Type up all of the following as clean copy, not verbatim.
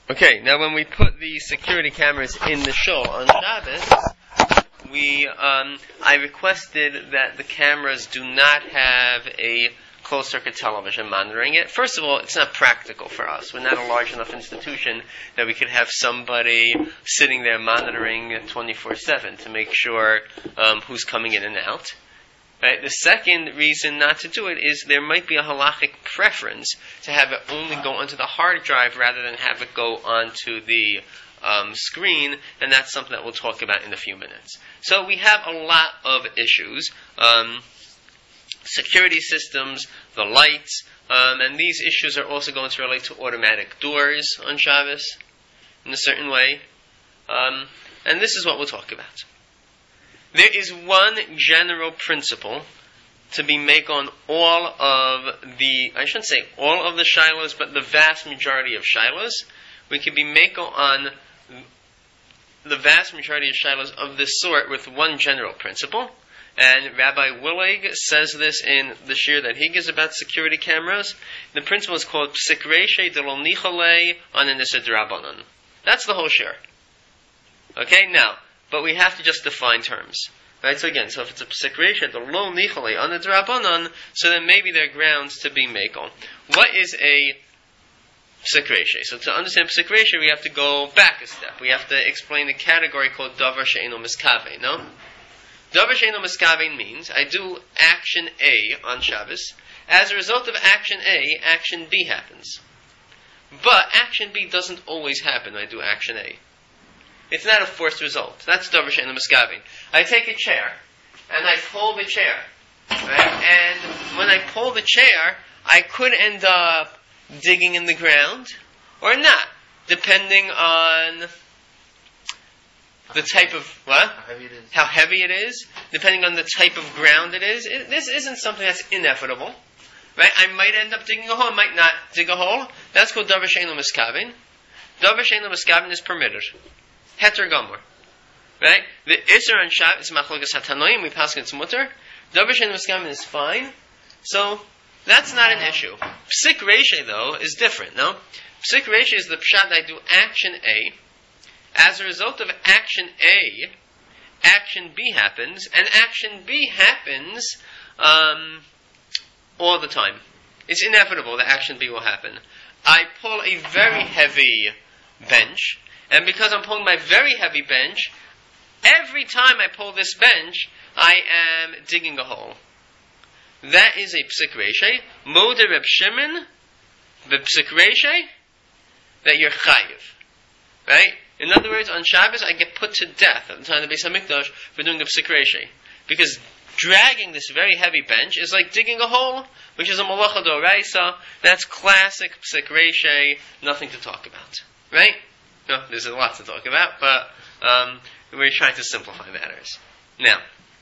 Okay, now when we put the security cameras in the shul on Shabbos, I requested that the cameras do not have a closed-circuit television monitoring it. First of all, it's not practical for us. We're not a large enough institution that we could have somebody sitting there monitoring 24/7 to make sure who's coming in and out. Right? The second reason not to do it is there might be a halachic preference to have it only go onto the hard drive rather than have it go onto the screen, and that's something that we'll talk about in a few minutes. So we have a lot of issues. Security systems, the lights, and these issues are also going to relate to automatic doors on Shabbos in a certain way. And this is what we'll talk about. There is one general principle to be make on all of the, I shouldn't say all of the shilos, but the vast majority of shilos. We can be make on the vast majority of shilos of this sort with one general principle. And Rabbi Willig says this in the shir that he gives about security cameras. The principle is called Psik Reishe de lo Nicholei on an Issa D'Rabbanan. That's the whole shir. Okay, now, but we have to just define terms. Right, so again, so if it's a Psik Reishe de lo Nicholei on a D'Rabbanan, so then maybe there are grounds to be Mekol. What is a Psik Reishe? So to understand Psik Reishe, we have to go back a step. We have to explain the category called Davar She'eino Miskavein, no? Davar She'eino Miskavein means I do action A on Shabbos. As a result of action A, action B happens. But action B doesn't always happen when I do action A. It's not a forced result. That's Davar She'eino Miskavein. I take a chair, and I pull the chair. Right? And when I pull the chair, I could end up digging in the ground, or not, depending on the type of, what? How heavy it is, depending on the type of ground it is. This isn't something that's inevitable. Right? I might end up digging a hole, I might not dig a hole. That's called Davar She'eino Miskavein. Davar She'eino Miskavein is permitted. Heter Gomor. Right? The Isser on Shabbos is Machlokas HaTanoim, we pass against Mutter. Davar She'eino Miskavein is fine. So, that's not an issue. Psik Reishe, though, is different, no? Psik Reishe is the pshat that I do action A. As a result of action A, action B happens, and action B happens all the time. It's inevitable that action B will happen. I pull a very heavy bench, and because I'm pulling my very heavy bench, every time I pull this bench, I am digging a hole. That is a Psik Reishe. Mode Reb Shimon, the Psik Reishe, that you're chayiv. Right? In other words, on Shabbos, I get put to death at the time of the Beis HaMikdash for doing a Psik Reishe. Because dragging this very heavy bench is like digging a hole, which is a Malacha D'Oraisa. That's classic Psik Reishe, nothing to talk about. Right? No, there's a lot to talk about, but we're trying to simplify matters. Now,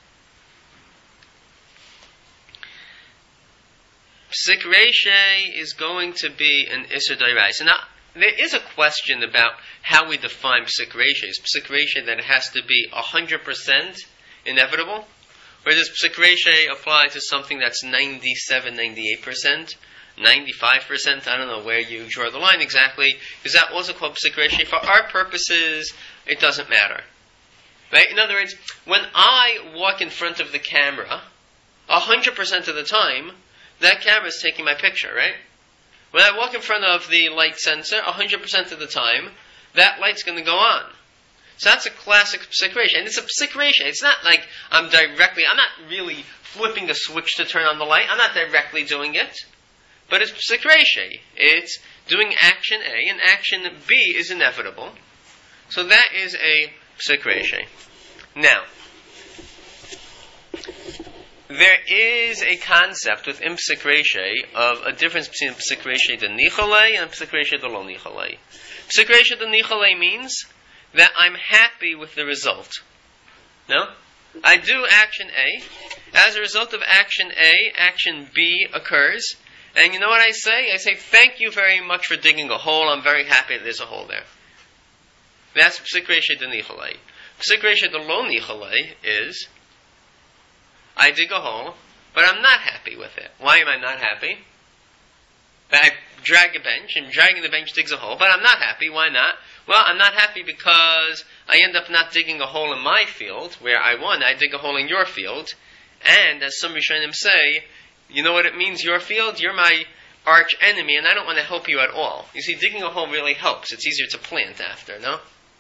Psik Reishe is going to be an Isser D'Oraisa. Now, there is a question about how we define Psik Reishe. Is Psik Reishe that it has to be 100% inevitable? Or does Psik Reishe apply to something that's 97, 98%, 95%? I don't know where you draw the line exactly. Is that also called Psik Reishe? For our purposes, it doesn't matter. Right? In other words, when I walk in front of the camera, 100% of the time, that camera is taking my picture, right? When I walk in front of the light sensor, 100% of the time, that light's going to go on. So that's a classic Psik Reishe. And it's a Psik Reishe. It's not like I'm not really flipping a switch to turn on the light. I'm not directly doing it. But it's Psik Reishe. It's doing action A, and action B is inevitable. So that is a Psik Reishe. Now, there is a concept within Psik Reishe of a difference between Psik Reishe de Nicholei and Psik Reishe de lo Nicholei. Psik Reishe de Nicholei means that I'm happy with the result. No? I do action A. As a result of action A, action B occurs. And you know what I say? I say, thank you very much for digging a hole. I'm very happy that there's a hole there. That's Psik Reishe de Nicholei. Psik Reishe de lo Nicholei is I dig a hole, but I'm not happy with it. Why am I not happy? I drag a bench, and dragging the bench digs a hole, but I'm not happy. Why not? Well, I'm not happy because I end up not digging a hole in my field, where I won. I dig a hole in your field, and as some Rishonim say, you know what it means, your field? You're my arch enemy, and I don't want to help you at all. You see, digging a hole really helps. It's easier to plant after, no?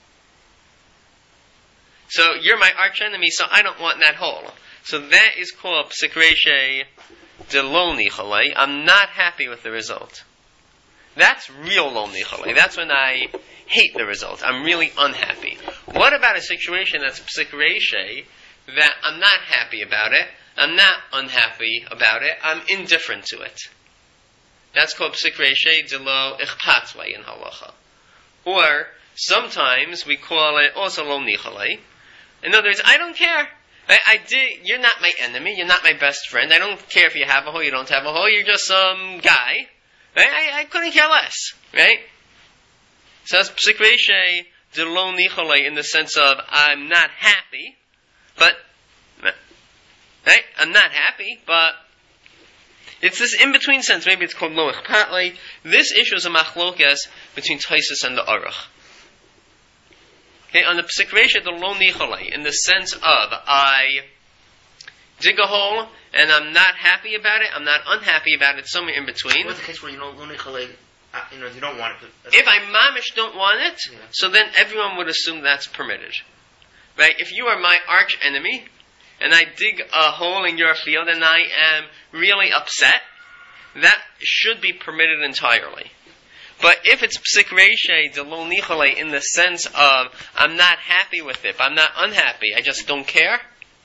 So you're my arch enemy, so I don't want that hole. So that is called psik reishe de lo nichalei. I'm not happy with the result. That's real lo nichalei. That's when I hate the result. I'm really unhappy. What about a situation that's psik reishe that I'm not happy about it, I'm not unhappy about it, I'm indifferent to it? That's called psik reishe de lo ichpat le in halacha. Or sometimes we call it also lo nichalei. In other words, I don't care. You're not my enemy. You're not my best friend. I don't care if you have a hole, you don't have a hole. You're just some guy. Right? I couldn't care less. Right? So that's psik reishe de lo nichalei in the sense of I'm not happy, but right? I'm not happy, but it's this in-between sense. Maybe it's called lo ichpat. This issue is a machlokas between Tosfos and the Aruch. Okay, on the psik reishe de lo nichalei, in the sense of I dig a hole and I'm not happy about it, I'm not unhappy about it, somewhere in between. What's the case where lo nichalei, you don't want it? If I mamish don't want it, so then everyone would assume that's permitted. Right? If you are my arch enemy, and I dig a hole in your field and I am really upset, that should be permitted entirely. But if it's psik reishe de lo nichalei in the sense of I'm not happy with it, I'm not unhappy, I just don't care.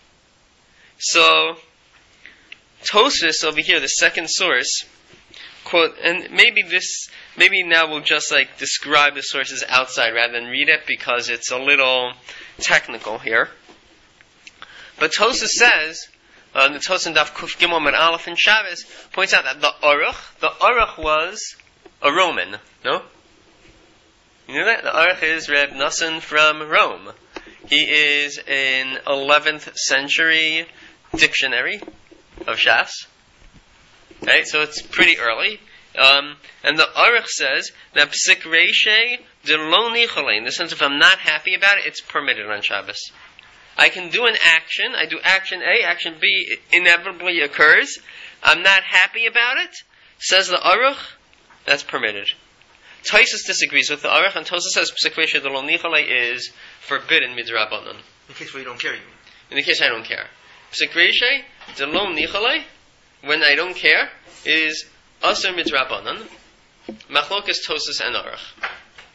So Tosfos over here, the second source, quote, and maybe now we'll just describe the sources outside rather than read it because it's a little technical here. But Tosfos says, the Tosfos in Daf Kuf Gimel Med Aleph in Shabbos points out that the Aruch was a Roman, no? You know that? The Aruch is Reb Nosson from Rome. He is an 11th century dictionary of Shas. Right? So it's pretty early. And the Aruch says that psik reishe de lo nichalei, in the sense if I'm not happy about it, it's permitted on Shabbos. I can do an action, I do action A, action B, it inevitably occurs. I'm not happy about it, says the Aruch, that's permitted. Tosfos disagrees with the Aruch, and Tosfos says psik reishe de lo nichalei is forbidden midrabanan. In the case where you don't care, you mean? In the case I don't care. Psik reishe de lo nichalei, when I don't care, is asur midrabanan, machlokas Tosfos and Aruch.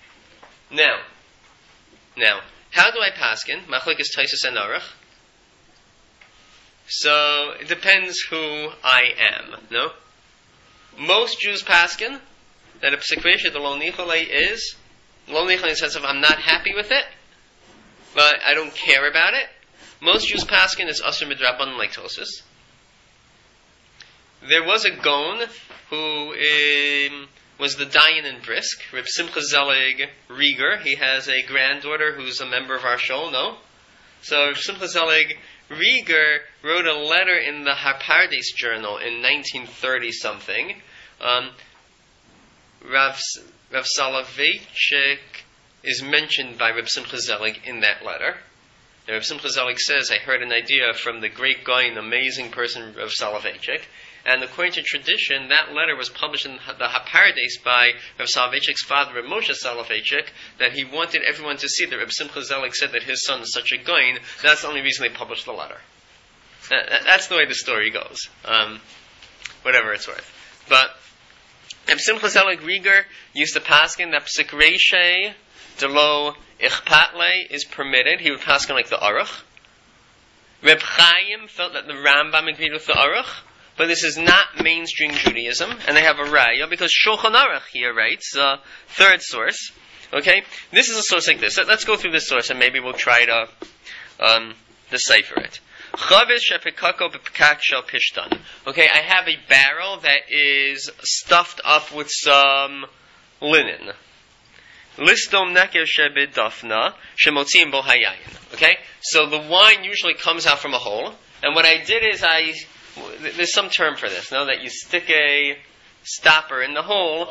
Now, how do I paskin? Machlokas Tosfos and Aruch. So it depends who I am. No, most Jews paskin that a psik reishe de lo nichalei is lo nichalei in the sense of I'm not happy with it, but I don't care about it. Most Jews paskin is asur midrabanan like Tosfos. There was a Gaon who was the Dayan in Brisk, Reb Simcha Zelig Rieger. He has a granddaughter who's a member of our shul, no? So Reb Simcha Zelig Rieger wrote a letter in the Harpardes Journal in 1930-something. Rav Soloveitchik is mentioned by Reb Simcha Zelig in that letter. Now, Reb Simcha Zelig says, I heard an idea from the great Gaon, amazing person, Rav Soloveitchik. And according to tradition, that letter was published in the Harpardes by Rav Soloveitchik's father, Reb Moshe Soloveitchik, that he wanted everyone to see that Reb Simcha Zelig said that his son is such a Gaon. That's the only reason they published the letter. That's the way the story goes. Whatever it's worth. But Reb Simcha Zelig Rieger used to paskin that psik reishe de lo ichpat le is permitted. He would paskin like the Aruch. Reb Chaim felt that the Rambam agreed with the Aruch. But this is not mainstream Judaism, and they have a raya, because Shulchan Aruch here writes, third source, okay? This is a source like this. Let's go through this source, and maybe we'll try to decipher it. Chaviz shepikako b'pkak shel pishtan. Okay, I have a barrel that is stuffed up with some linen. Listom neker shebidafna shemotziim bo hayayin. Okay, so the wine usually comes out from a hole, and what I did is there's some term for this, no? That you stick a stopper in the hole,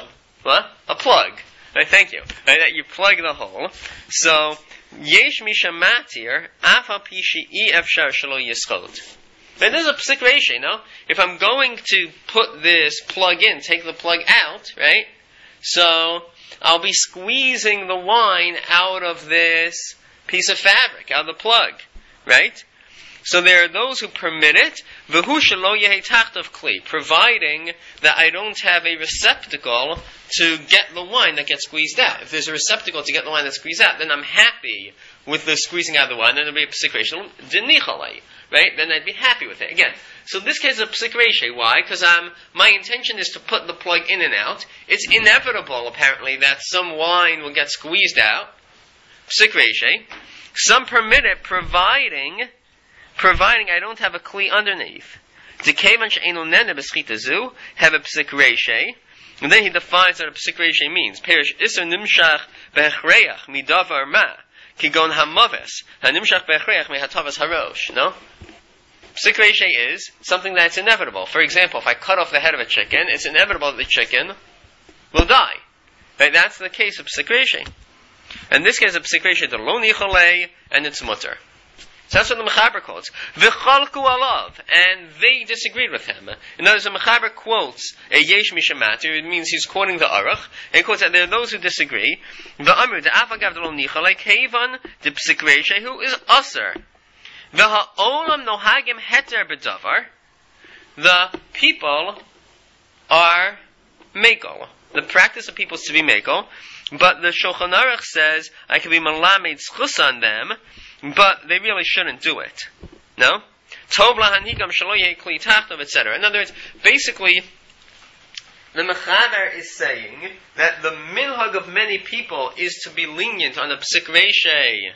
What? A plug. Right, thank you. Right, that you plug the hole. So, yesh misha matir, afa pishi efshar shelo yischot. Now, this is a psik reisha, no? If I'm going to put this plug in, take the plug out, right? So, I'll be squeezing the wine out of this piece of fabric, out of the plug, right? So there are those who permit it, v'hu shelo yehi tachtav kli, providing that I don't have a receptacle to get the wine that gets squeezed out. If there's a receptacle to get the wine that's squeezed out, then I'm happy with the squeezing out of the wine, then it'll be a psik reisha, denichalei, right? Then I'd be happy with it. Again, so this case is a psik reisha. Why? Because my intention is to put the plug in and out. It's inevitable, apparently, that some wine will get squeezed out. Psik reisha. Some permit it, providing I don't have a kli underneath. Dekevan she'enu nene b'schita zu, have a psik reisha. And then he defines what a psik reisha means. Perish iser nimshach b'echreach midavar ma, kigon hamaves, hanimshach b'echreach mehatavas harosh. No? Psik reisha is something that's inevitable. For example, if I cut off the head of a chicken, it's inevitable that the chicken will die. Right? That's the case of psik reisha. And this case of psik reisha, the lo nichalei, and it's mutter. So that's what the Mechaber quotes. V'chalku alav, and they disagreed with him. In other words, the Mechaber quotes a yesh mishamatir. It means he's quoting the Aruch, and he quotes that there are those who disagree. V'amru de'afagav d'lo nichalei kevan de psik reisha, who is aser. V'ha'olam nohagim heter b'davar. The people are mekel. The practice of people is to be mekel, but the Shulchan Aruch says I can be malamed schus on them, but they really shouldn't do it. No? Tov lahanigam shelo yeh kli tachtov, etc. In other words, basically, the Mechaber is saying that the minhag of many people is to be lenient on the psik reisha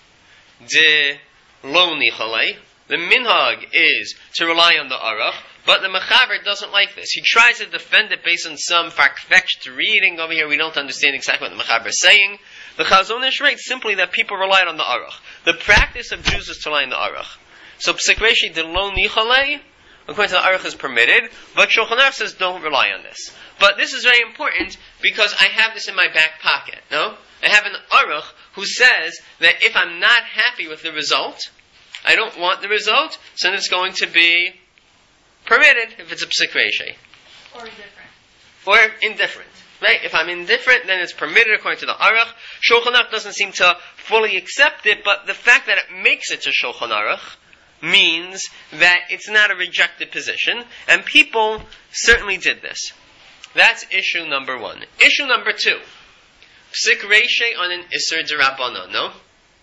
de lo nichalei. The minhag is to rely on the Aruch, but the Mechaber doesn't like this. He tries to defend it based on some far-fetched reading over here. We don't understand exactly what the Mechaber is saying. The Chazon Ish writes simply that people relied on the Aruch. The practice of Jews is to rely on the Aruch. So psik reisha de lo nichalei, according to the Aruch, is permitted, but Shulchan Aruch says don't rely on this. But this is very important because I have this in my back pocket. No, I have an Aruch who says that if I'm not happy with the result, I don't want the result, so then it's going to be permitted if it's a psik reisha. Or indifferent. Or indifferent. Right? If I'm indifferent, then it's permitted according to the Aruch. Shulchan Aruch doesn't seem to fully accept it, but the fact that it makes it to Shulchan Aruch means that it's not a rejected position, and people certainly did this. That's issue number one. Issue number two. Psik reisha on an Isser D'Rabbanan, no?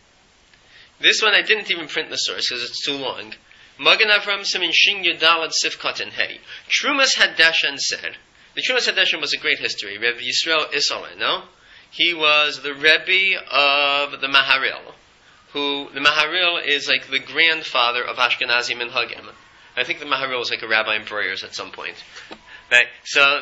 This one I didn't even print the source because it's too long. Magen Avram Simin Shin Yudalad Sifkat and Hey. Trumas Hadeshan said, the Trumas Hadeshan was a great history. Rebbe Yisrael Isolen, no? He was the Rebbe of the Maharil, who, the Maharil is like the grandfather of Ashkenazi Minhagim. I think the Maharil was like a rabbi in Breuers at some point. Right? So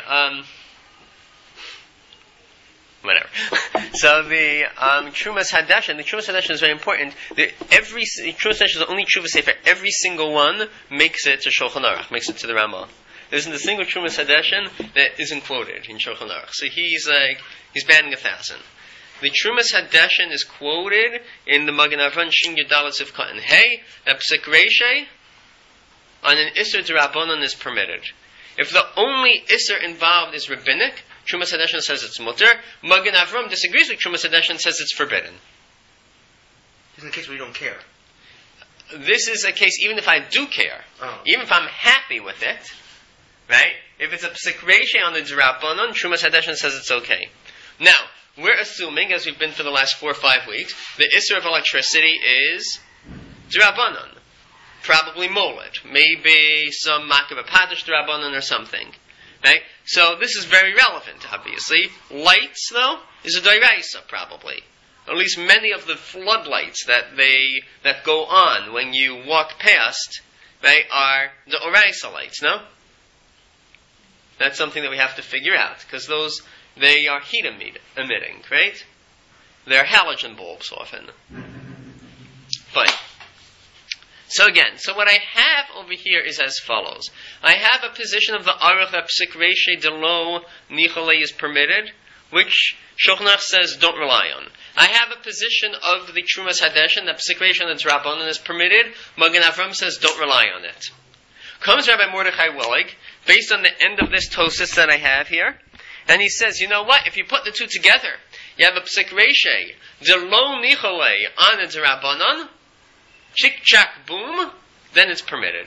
whatever. So the Trumas Hadeshan, the Trumas Hadeshan is very important. Every Trumas Hadeshan is the only Trumas Sefer. Every single one makes it to Shulchan Aruch, makes it to the Ramah. There isn't a single Trumas Hadeshan that isn't quoted in Shulchan Aruch. So he's batting 1,000. The Trumas Hadeshan is quoted in the Magen Avram Shin Yudalat Sifkat and Hey. That psik reisha on an Isser D'Rabbanan is permitted. If the only Isser involved is rabbinic, Trumas Hadeshan says it's mutter. Magen Avram disagrees with Trumas Hadeshan and says it's forbidden. This is a case where you don't care. This is a case even if I do care. Even if I'm happy with it, right? If it's a psik reisha on the D'Rabbanan, Trumas Hadeshan says it's okay. Now, we're assuming, as we've been for the last 4 or 5 weeks, the Isser of electricity is D'Rabbanan. Probably moled. Maybe some Makav Padish D'Rabbanan or something. Right? So this is very relevant, obviously. Lights, though, is a D'Oraisa, probably. At least many of the floodlights that go on when you walk past, they are D'Oraisa lights, no? That's something that we have to figure out, because they are heat emitting, right? They're halogen bulbs often. Fine. So again, what I have over here is as follows. I have a position of the Aruch that Psik Reishe Delo Nicholei is permitted, which Shulchan Aruch says don't rely on. I have a position of the Trumas Hadeshin that Psik Reishe and the Drabanan is permitted. Magen Avram says don't rely on it. Comes Rabbi Mordechai Willig, based on the end of this Tosis that I have here, and he says, you know what, if you put the two together, you have a Psik Reishe Delo Nicholei on a Drabanan, chick, chack, boom, then it's permitted.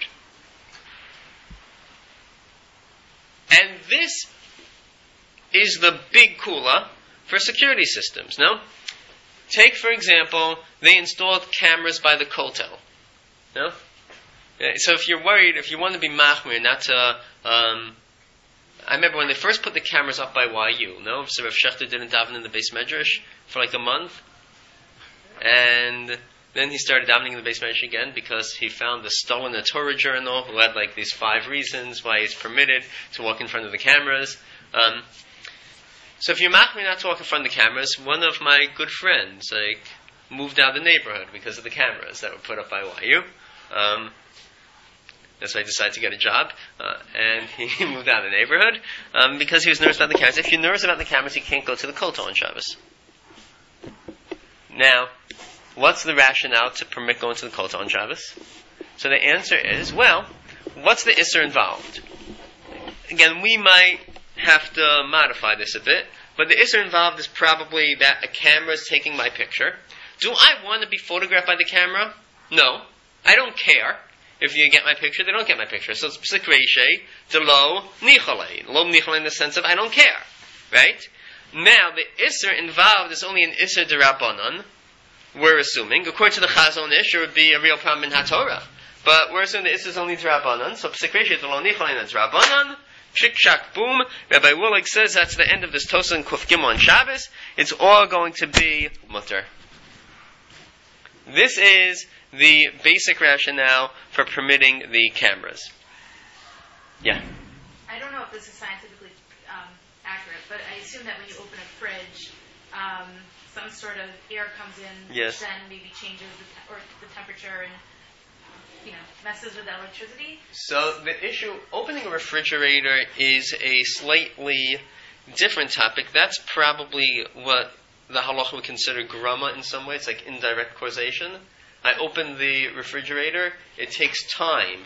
And this is the big kula for security systems, no? Take, for example, they installed cameras by the Kotel. No? So if you're worried, if you want to be machmir, not to... I remember when they first put the cameras up by YU, no? So Rav Shechter didn't daven in the Beis Medrash for like a month. And then he started davening in the Beis Medrash again because he found the stolen Torah journal who had like these 5 reasons why it's permitted to walk in front of the cameras. So if you're machmir not to walk in front of the cameras, one of my good friends moved out of the neighborhood because of the cameras that were put up by YU. That's why I decided to get a job, and he moved out of the neighborhood because he was nervous about the cameras. If you're nervous about the cameras, you can't go to the Kotel on Shabbos. Now, what's the rationale to permit going to the Kotel on Shabbos? So the answer is, well, what's the Isser involved? Again, we might have to modify this a bit, but the Isser involved is probably that a camera is taking my picture. Do I want to be photographed by the camera? No. I don't care. If you get my picture, they don't get my picture. So it's Psik Reishe, Delo Nicholei. Lo Nicholei in the sense of I don't care. Right? Now, the Isser involved is only an Isser D'Rabbanan. We're assuming. According to the Chazon Ish, it would be a real problem in HaTorah. But we're assuming the Isser is only D'Rabbanan. So Psik Reishe, Delo Nicholei is D'Rabbanan. Chick, shack, boom. Rabbi Willig says that's the end of this Tosa and Kuf Gimel on Shabbos. It's all going to be mutter. This is the basic rationale for permitting the cameras. Yeah? I don't know if this is scientifically accurate, but I assume that when you open a fridge, some sort of air comes in, yes, which then maybe changes the temperature and messes with the electricity. So the issue, opening a refrigerator is a slightly different topic. That's probably what the halacha would consider grama in some ways, like indirect causation. I open the refrigerator, it takes time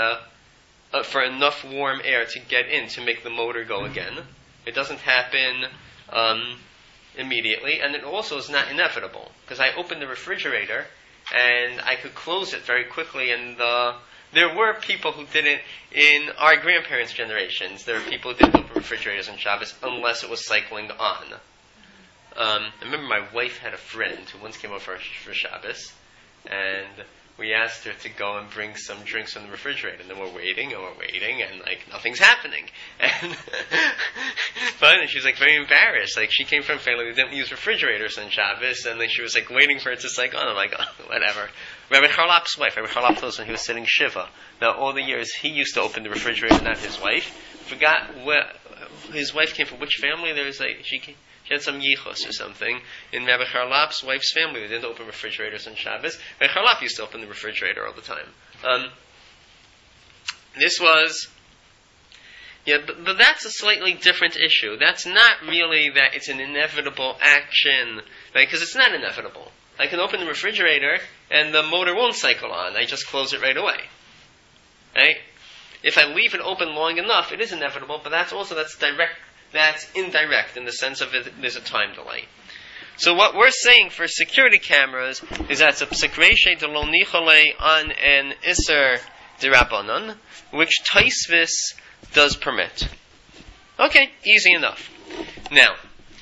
for enough warm air to get in to make the motor go again. It doesn't happen immediately, and it also is not inevitable, because I opened the refrigerator and I could close it very quickly, and there were people who didn't, in our grandparents' generations, there were people who didn't open refrigerators on Shabbos unless it was cycling on. I remember my wife had a friend who once came over for Shabbos, and we asked her to go and bring some drinks from the refrigerator, and then we're waiting, and nothing's happening. And finally she was very embarrassed. She came from a family that didn't use refrigerators on Shabbos, and she was waiting for it to cycle on. I'm like, oh, whatever. Rabbi Charlap's wife, Rabbi Charlap told us when he was sitting Shiva. Now all the years he used to open the refrigerator, not his wife. Forgot where his wife came from, which family. She had some yichus or something. In Rabbi Charlap's wife's family, they didn't open refrigerators on Shabbos. Rabbi Charlap used to open the refrigerator all the time. This was... Yeah, but that's a slightly different issue. That's not really that it's an inevitable action, right? Because it's not inevitable. I can open the refrigerator and the motor won't cycle on. I just close it right away. Right? If I leave it open long enough, it is inevitable, but that's direct. That's indirect in the sense of there's a time delay. So what we're saying for security cameras is that's a Psik Reishe Delo Nicholei on an Isser D'Rabbanan, which Taisvis does permit. Okay, easy enough. Now,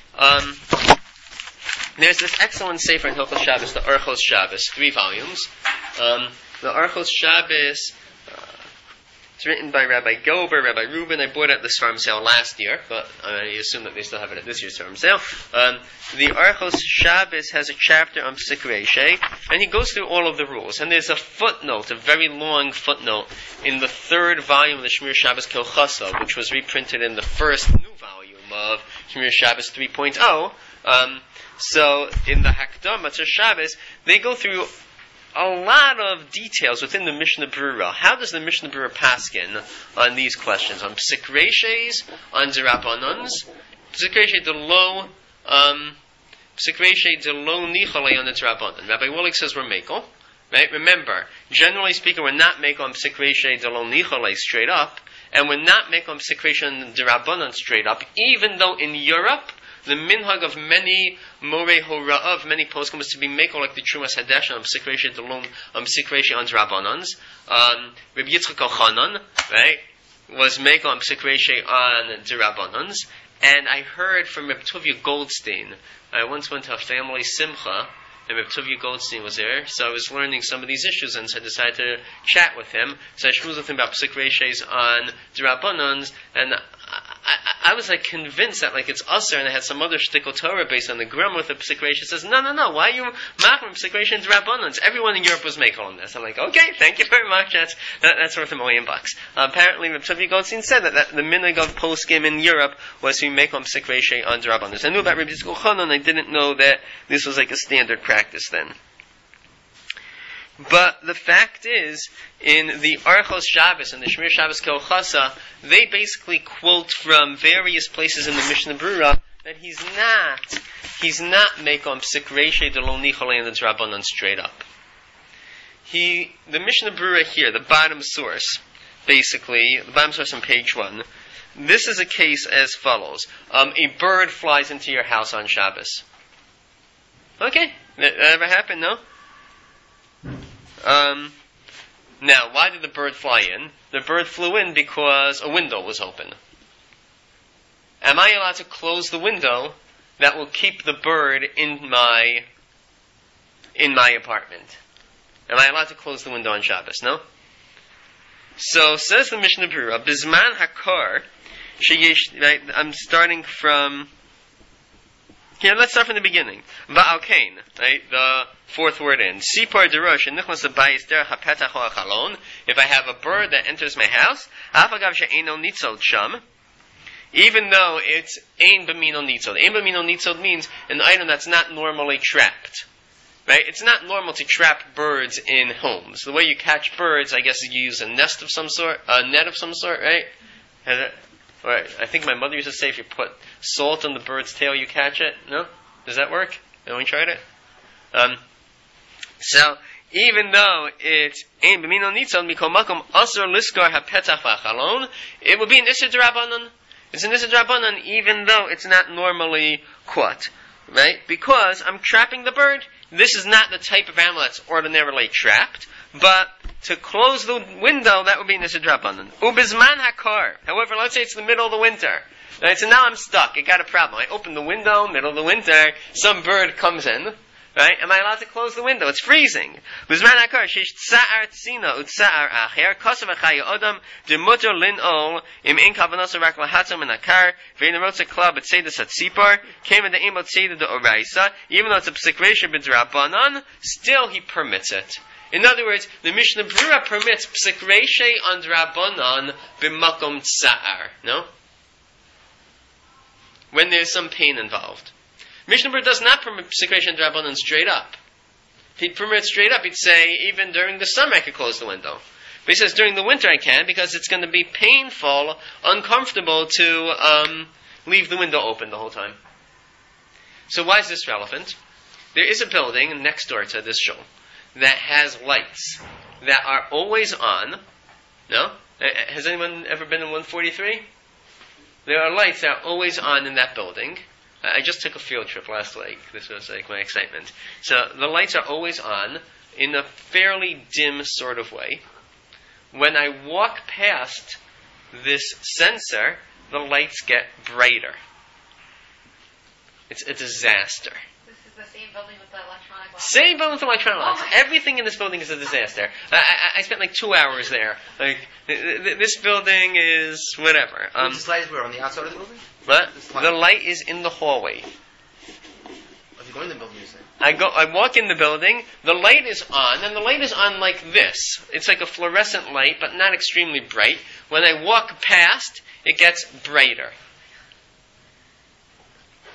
there's this excellent sefer in Hilchos Shabbos, the Orchos Shabbos, 3 volumes. The Orchos Shabbos, it's written by Rabbi Gober, Rabbi Rubin. I bought it at the farm sale last year, but I assume that they still have it at this year's farm sale. The Orchos Shabbos has a chapter on Psik Reishe, and he goes through all of the rules. And there's a footnote, a very long footnote, in the 3rd volume of the Shmir Shabbos Kilchasa, which was reprinted in the first new volume of Shmir Shabbos 3.0. So in the Hakdama to Shabbos, they go through a lot of details within the Mishnah Berurah. How does the Mishnah Berurah paskin on these questions? On psik reishes, on zerabanans, psik reishe de lo, psik reishe de lo nichalei on the zerabanan. Rabbi Wolek says we're mekel. Right? Remember, generally speaking, we're not mekel on psik reishe de lo nichalei straight up, and we're not mekel on psik reishe on the zerabanan straight up, even though in Europe, the minhag of many morei hora'av, many poskim, was to be mekel like the Trumas Hadesh on psik reishe de lo psik reishe on zerabanans. Rabbi Yitzchak Elchanan, right, was mekel on psik reishe on zerabanans. And I heard from Reb Tovia Goldstein. I once went to a family simcha, and Reb Tovia Goldstein was there, so I was learning some of these issues, and so I decided to chat with him. So I schmoozed with him about psik reishes on D'Rabbanans, and I was like convinced that like it's usher, and I had some other shtickle Torah based on the grammar with the psik reish. It says, no, why are you machmir psik reish and D'Rabbanans? Everyone in Europe was making on this. I'm like, okay, thank you very much. That's worth $1 million. Apparently, Reb Tovia Goldstein said that the minhag of poskim in Europe was to make on psik reish on D'Rabbanans. I knew about Rabbi Yitzchak Elchanan. I didn't know that this was like a standard practice then. But the fact is, in the Archos Shabbos and the Shmir Shabbos Kelchasa, they basically quote from various places in the Mishnah Berurah that he's not mekom psik reishe de lo nichalei and the D'Rabbanan straight up. The Mishnah Berurah here, the bottom source, basically, the bottom source on page 1, this is a case as follows. A bird flies into your house on Shabbos. Okay, that ever happened, no? Now, why did the bird fly in? The bird flew in because a window was open. Am I allowed to close the window that will keep the bird in my apartment? Am I allowed to close the window on Shabbos? No? So, says the Mishnah Berurah, Bizman Hakar, right, I'm starting from... Here, let's start from the beginning. Va'alkein, right, the fourth word in. Sipar derosh, nichlas abayis derech hapetach o hachalon. If I have a bird that enters my house, afagav she'eino nitzod sham, even though it's ein b'mino nitzod. Ein b'mino nitzod means an item that's not normally trapped. Right? It's not normal to trap birds in homes. The way you catch birds, I guess you use a nest of some sort, a net of some sort, right? Right. I think my mother used to say if you put salt on the bird's tail, you catch it. No? Does that work? Anyone tried it? So, even though it's ein b'mino nitzon mikol makom asur liskar hapetach v'achalon, it would be an Isser D'Rabbanan. It's an Isser D'Rabbanan even though it's not normally caught. Right? Because I'm trapping the bird. This is not the type of animal that's ordinarily trapped, but to close the window, that would be Nisr D'Rabbanan. Ubizman hakar. However, let's say it's the middle of the winter. Right, so now I'm stuck. I got a problem. I open the window, middle of the winter, some bird comes in. Right? Am I allowed to close the window? It's freezing. Ubizman hakar. Shesh tsa'ar tzina u'tsa'ar acher. Kosav achaya odam. Demutter lin'ol. Im in kavanasa rak lahatzam in akar. Ve'in rotza klab at sedas at sipar. Came in the imot seda de oraisa. Even though it's a psikresha b'drabanan, still he permits it. In other words, the Mishnah Berurah permits psik reishe on D'Rabbanan b'makom tsa'ar. No? When there's some pain involved. Mishnah Berurah does not permit psik reishe on D'Rabbanan straight up. If he'd permit straight up, he'd say, even during the summer I could close the window. But he says, during the winter I can, because it's going to be painful, uncomfortable to leave the window open the whole time. So why is this relevant? There is a building next door to this shul that has lights that are always on. No? Has anyone ever been in 143? There are lights that are always on in that building. I just took a field trip last week. This was like my excitement. So the lights are always on in a fairly dim sort of way. When I walk past this sensor, the lights get brighter. It's a disaster. The same building with the electronic lights. Same building with the electronic lights. Everything in this building is a disaster. I spent like 2 hours there. Like this building is whatever. This light is where? On the outside of the building? What? The light is in the hallway. If you go in the building, you say. I walk in the building. The light is on, and the light is on like this. It's like a fluorescent light, but not extremely bright. When I walk past, it gets brighter.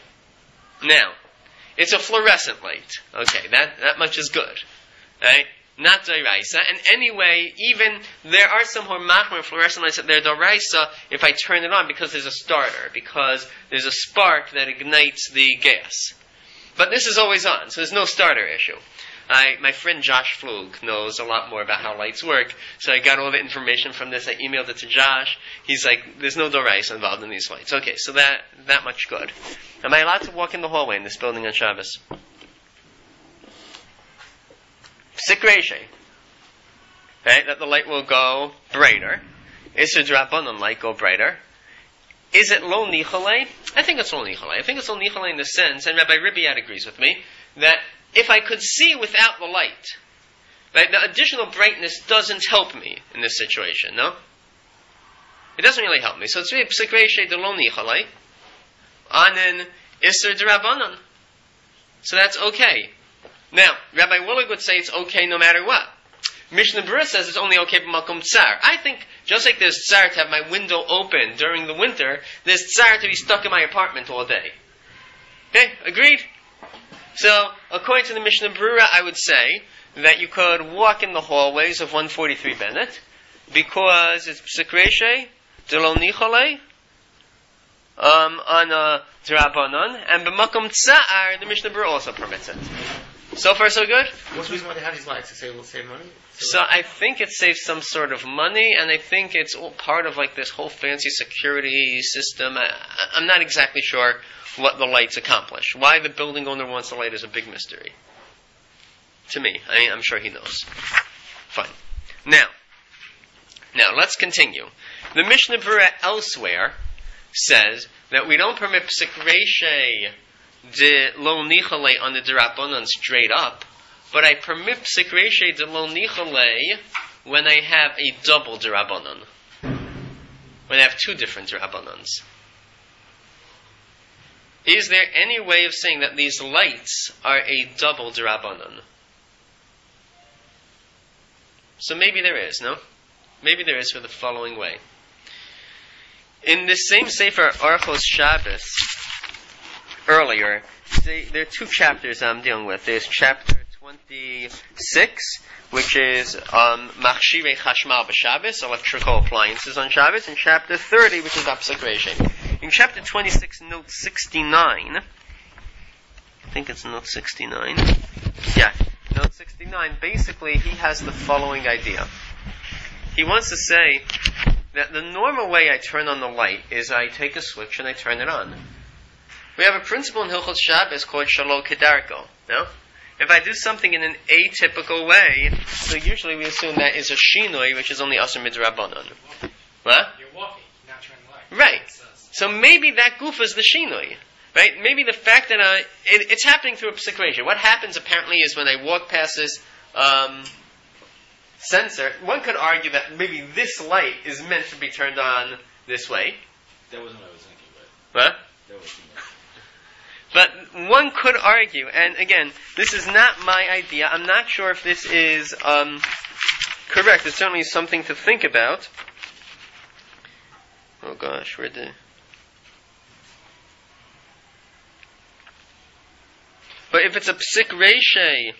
Now. It's a fluorescent light. Okay, that much is good. Right? not Doraisa. And anyway, even there are some who are machmer fluorescent lights that they're Doraisa if I turn it on because there's a starter, because there's a spark that ignites the gas. But this is always on, so there's no starter issue. My friend Josh Flug knows a lot more about how lights work, so I got all the information from this. I emailed it to Josh. He's like, there's no Doraisa involved in these lights. Okay, so that much good. Am I allowed to walk in the hallway in this building on Shabbos? Sikreshe. Right, that the light will go brighter. Is a drabanan light go brighter? Is it lo nichale? I think it's lo nichale. I think it's lo nichale in the sense, and Rabbi Ribiat agrees with me, that if I could see without the light, right, the additional brightness doesn't help me in this situation, no? It doesn't really help me. So it's really psikreshe de lo nichale, anen iser drabanan. So that's okay. Now, Rabbi Willig would say it's okay no matter what. Mishnah Berurah says it's only okay b'makom tsar. I think, just like there's tsar to have my window open during the winter, there's tsar to be stuck in my apartment all day. Okay, agreed? So, according to the Mishnah Berurah, I would say that you could walk in the hallways of 143 Bennett, because it's psikreshe, de lo nichale, on a drabanan, and b'makom tsar, the Mishnah Berurah also permits it. So far, so good? What's the reason why they have these lights? To save money? So I think it saves some sort of money, and I think it's all part of like this whole fancy security system. I'm not exactly sure what the lights accomplish. Why the building owner wants the light is a big mystery to me. I'm sure he knows. Fine. Now let's continue. The Mishnah Berurah elsewhere says that we don't permit psikreshe de lo nichale on the drabanan straight up, but I permit psikreshe de lo nichale when I have a double drabanan. When I have two different drabanans. Is there any way of saying that these lights are a double drabanan? So maybe there is, no? Maybe there is for the following way. In the same Sefer Orchos Shabbos, earlier, there are two chapters I'm dealing with. There's chapter 26, which is Machshirei Chashmal b'Shabbos, electrical appliances on Shabbos, and chapter 30, which is psikreshe. In chapter 26, note 69, I think it's note 69. Yeah, note 69. Basically, he has the following idea. He wants to say that the normal way I turn on the light is I take a switch and I turn it on. We have a principle in Hilchos Shabbos called Shalom Kedarko. No? If I do something in an atypical way, so usually we assume that is a shinoi, which is only asur midrabanan. What? You're walking, not turning light. Right. So maybe that goof is the shinoi. Right? Maybe the fact that it's happening through a psikreshe. What happens apparently is when I walk past this sensor, one could argue that maybe this light is meant to be turned on this way. That wasn't what I was thinking, but... What? That wasn't But one could argue, and again, this is not my idea. I'm not sure if this is correct. It's certainly something to think about. Oh gosh, where'd the... But if it's a psikreshe,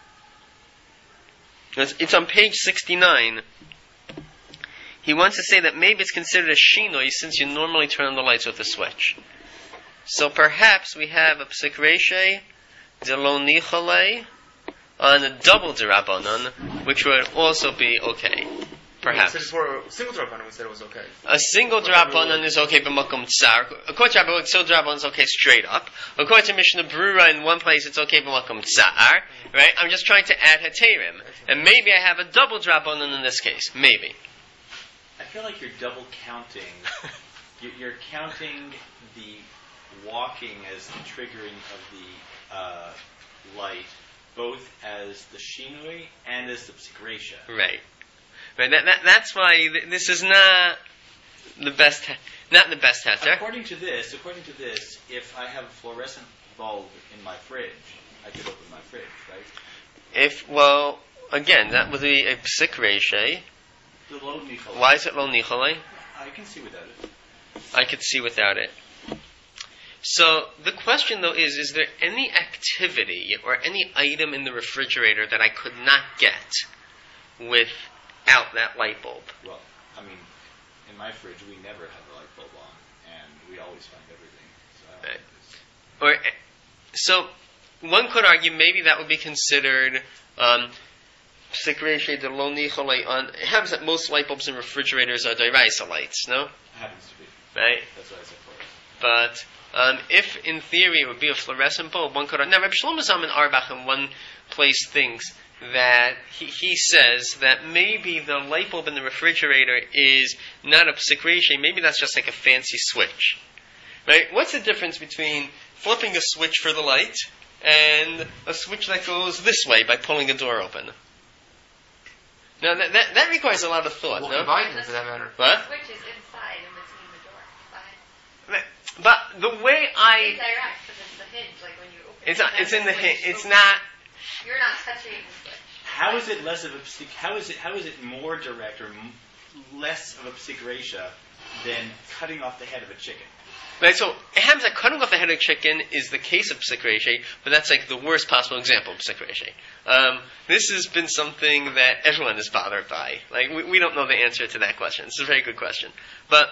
it's on page 69. He wants to say that maybe it's considered a shinoi since you normally turn on the lights with a switch. So perhaps we have a psikreshe de lo nichale on a double drabanan, which would also be okay. Perhaps. For a single drabanan, we said it was okay. A single drabanan is okay b'makom tsar. According to Rabbi, single drabanan is okay straight up. According to Mishnah Berurah, in one place it's okay b'makom tsar. Right? I'm just trying to add heterim, and maybe I have a double drabanan in this case. Maybe. I feel like you're double counting. You're counting the walking as the triggering of the light, both as the shinui and as the psikreshe. Right. Right. That's why this is not the best. Not the best heter. According to this, if I have a fluorescent bulb in my fridge, I could open my fridge, right? Again, that would be a psikreshe. The lo nichale. Why is it lo nichale? I can see without it. I could see without it. So the question, though, is there any activity or any item in the refrigerator that I could not get without that light bulb? Well, I mean, in my fridge, we never have the light bulb on, and we always find everything. So I don't think So one could argue maybe that would be considered Psikreshe de lo nicholei on. It happens that most light bulbs in refrigerators are deraisa lights, no? it happens to be. Right? That's what I said for it. But if in theory it would be a fluorescent bulb, one could. Now, Rabbi Shlomo Zalman Auerbach in one place thinks that he says that maybe the light bulb in the refrigerator is not a psikreshe, maybe that's just like a fancy switch. Right? What's the difference between flipping a switch for the light and a switch that goes this way by pulling a door open? Now that requires a lot of thought, Well, no? combine them for that matter. What? The switch is inside in between the door. Side. But the way It's direct because it's the hinge, like when you open it's in the switch it's opens. not. You're not touching the switch. How is it less of a how is it more direct or less of a psikresha than cutting off the head of a chicken? Right, so it happens that cutting off the head of a chicken is the case of psikreshe, but that's like the worst possible example of psikreshe. This has been something that everyone is bothered by. Like we don't know the answer to that question. It's a very good question. But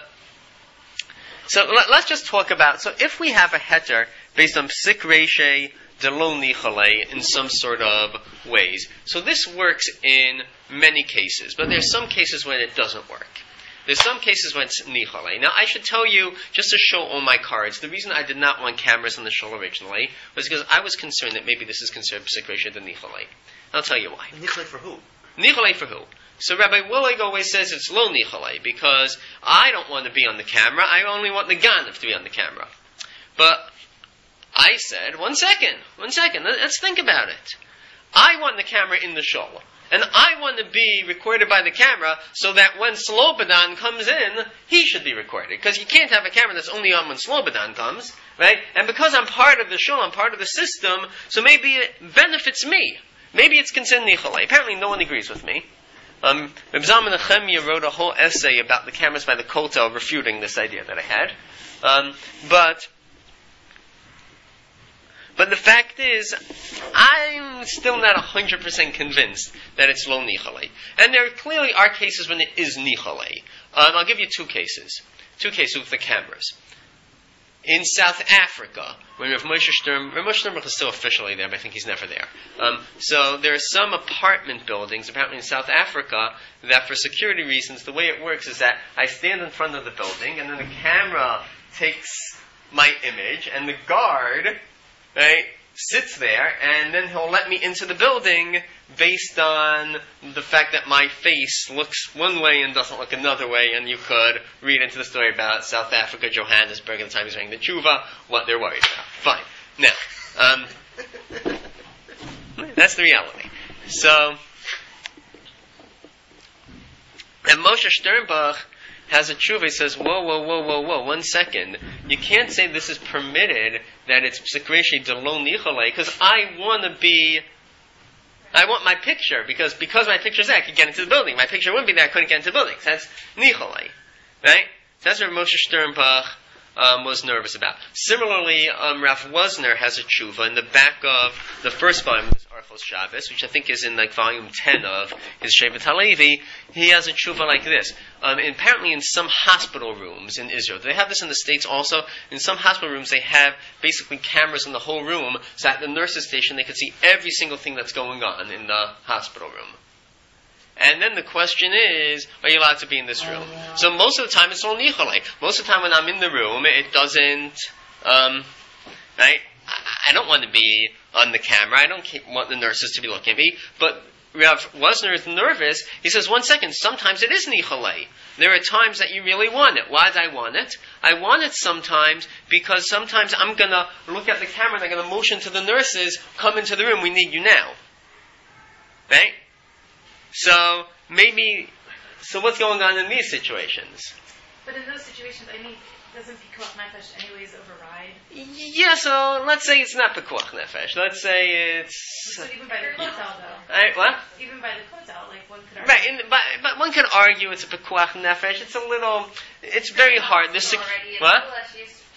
so let's just talk about. So if we have a heter based on psikreshe de lo nicholei in some sort of ways, so this works in many cases, but there's some cases when it doesn't work. There's some cases when it's nicholei. Now, I should tell you, just to show all my cards, the reason I did not want cameras on the shul originally was because I was concerned that maybe this is considered psikreshe de nicholei. I'll tell you why. Nicholei for who? Nicholei for who? So Rabbi Willig always says it's lo nicholei because I don't want to be on the camera. I only want the ganav to be on the camera. But I said, one second. Let's think about it. I want the camera in the shul. And I want to be recorded by the camera so that when Slobodan comes in, he should be recorded. Because you can't have a camera that's only on when Slobodan comes, right? And because I'm part of the show, I'm part of the system, so maybe it benefits me. Maybe it's considered nicholei. Apparently no one agrees with me. Reb Zalman Nechemia wrote a whole essay about the cameras by the Kotel refuting this idea that I had. But the fact is, I'm still not 100% convinced that it's lo nicholei. And there clearly are cases when it is nicholei. I'll give you two cases. Two cases with the cameras. In South Africa, when Rav Moshe Sternbuch is still officially there, but I think he's never there. So there are some apartment buildings, apparently in South Africa, that for security reasons, the way it works is that I stand in front of the building, and then the camera takes my image, and the guard, right, sits there, and then he'll let me into the building based on the fact that my face looks one way and doesn't look another way, and you could read into the story about South Africa, Johannesburg, at the time he's wearing the tshuva, what they're worried about. Fine. Now, that's the reality. So, and Moshe Sternbuch has a tshuva. He says, whoa, 1 second. You can't say this is permitted, that it's psikreshe de lo nicholei, because I want my picture, because my picture's there, I could get into the building. My picture wouldn't be there, I couldn't get into the building. So that's nicholei. Right? So that's what Moshe Sternbuch was nervous about. Similarly, Ralph Wosner has a tshuva in the back of the first volume of his Archos Shabbos, which I think is in like volume 10 of his Shevet HaLevi. He has a tshuva like this. Apparently in some hospital rooms in Israel, they have this in the States also, in some hospital rooms they have basically cameras in the whole room, so at the nurse's station they could see every single thing that's going on in the hospital room. And then the question is, are you allowed to be in this room? So most of the time it's all nicholei. Most of the time when I'm in the room, it doesn't, right? I don't want to be on the camera. I don't want the nurses to be looking at me. But Rav Wosner is nervous. He says, 1 second, sometimes it is nicholei. There are times that you really want it. Why do I want it? I want it sometimes because sometimes I'm going to look at the camera and I'm going to motion to the nurses, come into the room, we need you now. Right? So what's going on in these situations? But in those situations, doesn't Pikuach Nefesh anyways override? Yeah, so let's say it's not Pikuach Nefesh. Let's say it's... So even by the Kotel, though. What? Even by the Kotel, like one could argue. Right, but one could argue it's a Pikuach Nefesh. It's very hard. Already what?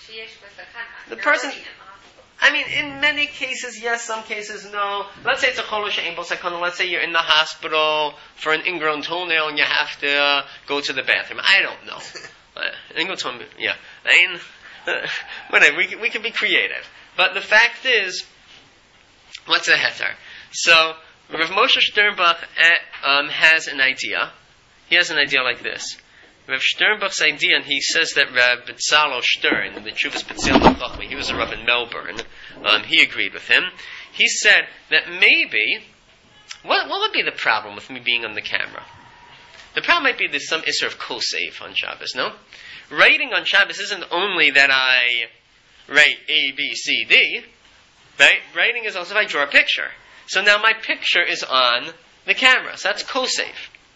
The person, I mean, in many cases, yes, some cases, no. Let's say it's a cholo she'ein bo sakana. Let's say you're in the hospital for an ingrown toenail and you have to go to the bathroom. I don't know. Ingrown toenail, yeah. I mean, whatever, we can be creative. But the fact is, what's a heter? So, Rav Moshe Sternbach has an idea. He has an idea like this. Rav Sternbach's idea, and he says that Rav Betzalel Stern, the Tshuvas B'Tzion Chachmi, he was a Rav in Melbourne, he agreed with him. He said that maybe, what would be the problem with me being on the camera? The problem might be there's some issue of kosev on Shabbos, no? Writing on Shabbos isn't only that I write A, B, C, D, right? Writing is also if I draw a picture. So now my picture is on the camera, so that's kosev.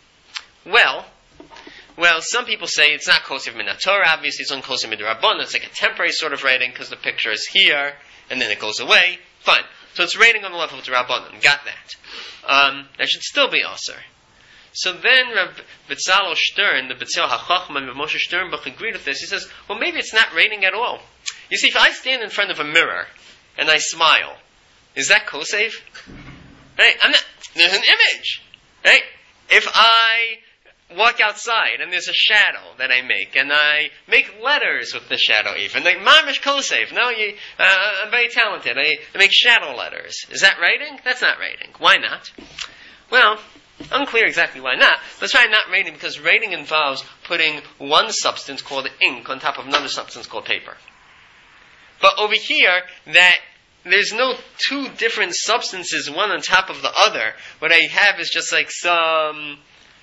Well, some people say it's not kosev min haTorah. Obviously, it's on kosev midrabanan. It's like a temporary sort of writing because the picture is here and then it goes away. Fine. So it's writing on the level of drabanan. Got that. That should still be aser. So then Rav Betzalel Stern, the Betzil HaChachma, and Rav Moshe Sternbach agreed with this. He says, well, maybe it's not raining at all. You see, if I stand in front of a mirror and I smile, is that kosev? Right? There's an image. Right? If I walk outside and there's a shadow that I make, and I make letters with the shadow even, like mamish kosev. No, I'm very talented. I make shadow letters. Is that writing? That's not writing. Why not? Well, unclear exactly why not. Let's try not writing because writing involves putting one substance called ink on top of another substance called paper. But over here, that there's no two different substances, one on top of the other. What I have is just like some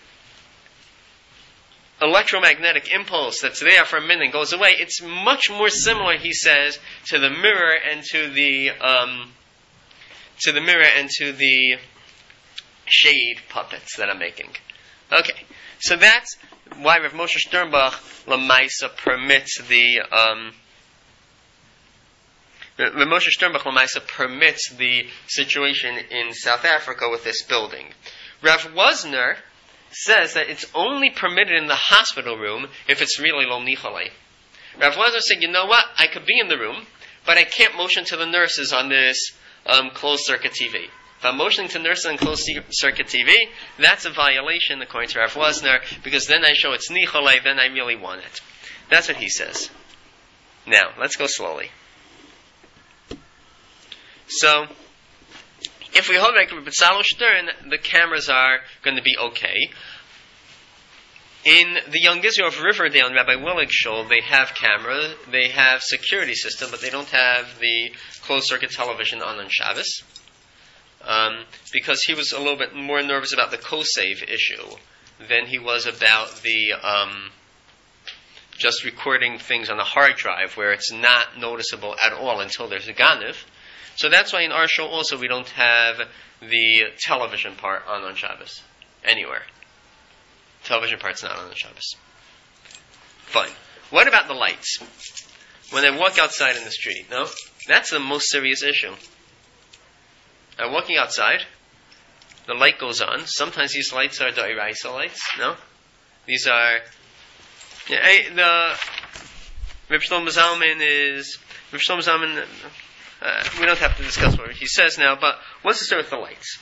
electromagnetic impulse that's there for a minute and goes away. It's much more similar, he says, to the mirror and to the shade puppets that I'm making. Okay, so that's why Rav Moshe Sternbach Lamaisa permits the situation in South Africa with this building. Rav Wosner says that it's only permitted in the hospital room if it's really lo nichalei. Rav Wosner said, you know what? I could be in the room, but I can't motion to the nurses on this closed circuit TV. If I'm motioning to nurses on closed circuit TV, that's a violation according to Rav Wosner, because then I show it's nichalei, then I really want it. That's what he says. Now, let's go slowly. So, if we hold like Betzalel Stern, the cameras are going to be okay. In the Young Israel of Riverdale and Rabbi Willig Shul, they have cameras, they have security system, but they don't have the closed-circuit television on Shabbos. Because he was a little bit more nervous about the kosev issue than he was about the just recording things on a hard drive where it's not noticeable at all until there's a ganiv. So that's why in our show also we don't have the television part on Shabbos anywhere. Television part's not on Shabbos. Fine. What about the lights? When I walk outside in the street, no? That's the most serious issue. I'm walking outside, the light goes on. Sometimes these lights are d'oraisa lights, no? These are... Reb Shlomo Zalman we don't have to discuss what he says now, but let's start with the lights.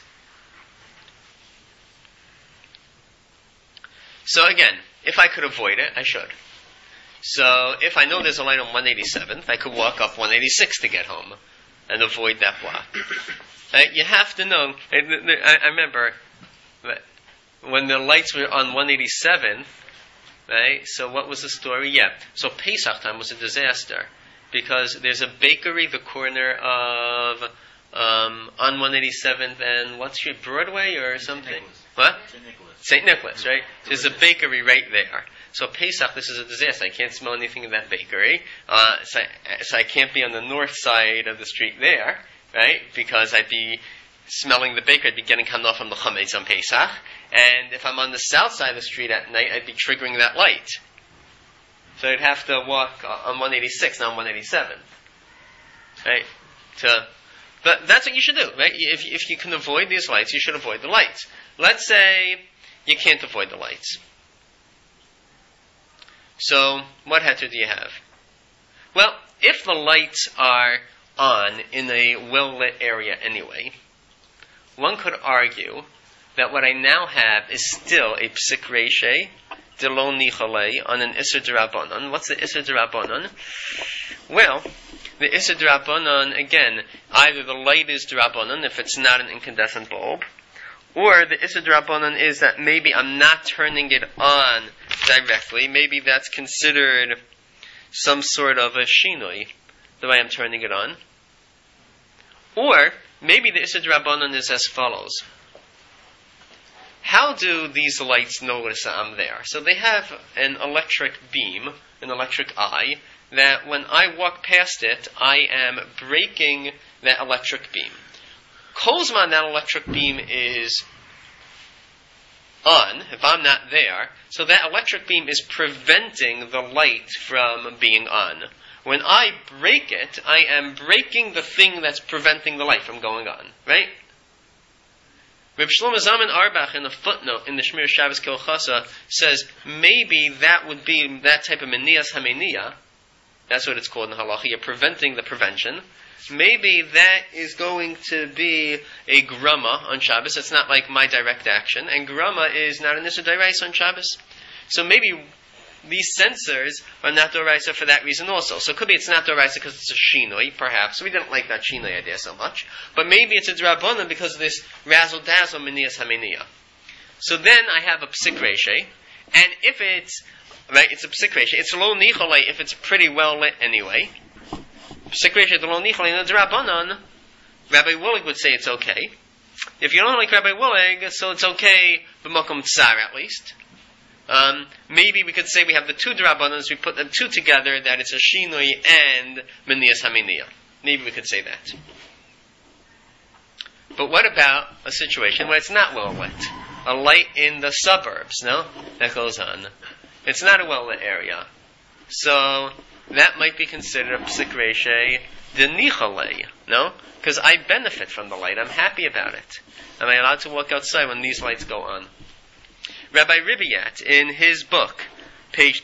So again, if I could avoid it, I should. So if I know there's a light on 187th, I could walk up 186 to get home and avoid that block. You have to know, I remember when the lights were on 187th, right? So what was the story? Yeah. So Pesach time was a disaster. Because there's a bakery, the corner of on 187th and what street? Broadway or something? What? St. Nicholas, right? There's a bakery right there. So Pesach, this is a disaster. I can't smell anything in that bakery. So I can't be on the north side of the street there, right? Because I'd be smelling the bakery. I'd be getting hanaf from the chametz on Pesach. And if I'm on the south side of the street at night, I'd be triggering that light. So I'd have to walk on 186, not on 187. Right? But that's what you should do, right? If you can avoid these lights, you should avoid the lights. Let's say you can't avoid the lights. So, what heter do you have? Well, if the lights are on in a well-lit area anyway, one could argue that what I now have is still a psik reishe, de lo nichale, on an Isser D'Rabbanan. What's the Isser D'Rabbanan? Well, the Isser D'Rabbanan, again, either the light is D'Rabbanan if it's not an incandescent bulb, or the Isser D'Rabbanan is that maybe I'm not turning it on directly. Maybe that's considered some sort of a shinoi, the way I'm turning it on. Or maybe the Isser D'Rabbanan is as follows. How do these lights notice that I'm there? So they have an electric beam, an electric eye, that when I walk past it, I am breaking that electric beam. Kozman, that electric beam is on, if I'm not there, so that electric beam is preventing the light from being on. When I break it, I am breaking the thing that's preventing the light from going on, right? Reb Shlomo Zalman Auerbach, in a footnote in the Shmir Shabbos Kilchasa, says maybe that would be that type of menias hameniya. That's what it's called in halacha. You're preventing the prevention. Maybe that is going to be a grama on Shabbos. It's not like my direct action, and grama is not an issur d'oraisa on Shabbos. So maybe these sensors are not d'oraisa for that reason also. So it could be it's not d'oraisa because it's a shinoi, perhaps. We didn't like that shinoi idea so much. But maybe it's a d'rabbanan because of this razzle-dazzle menias hameniya. So then I have a psik reishe, and if it's, right, it's a psik reishe, it's lo nicholei if it's pretty well lit anyway. Psik reishe de lo nicholei in the d'rabbanan, Rabbi Willig would say it's okay. If you don't like Rabbi Willig, so it's okay b'makom tsar at least. Maybe we could say we have the two d'rabbanans, we put the two together, that it's a shinoi and menias hameniya. Maybe we could say that. But what about a situation where it's not well lit? A light in the suburbs, no? That goes on. It's not a well lit area. So that might be considered a psik reishe de nicholei, no? Because I benefit from the light. I'm happy about it. Am I allowed to walk outside when these lights go on? Rabbi Ribiyat, in his book, page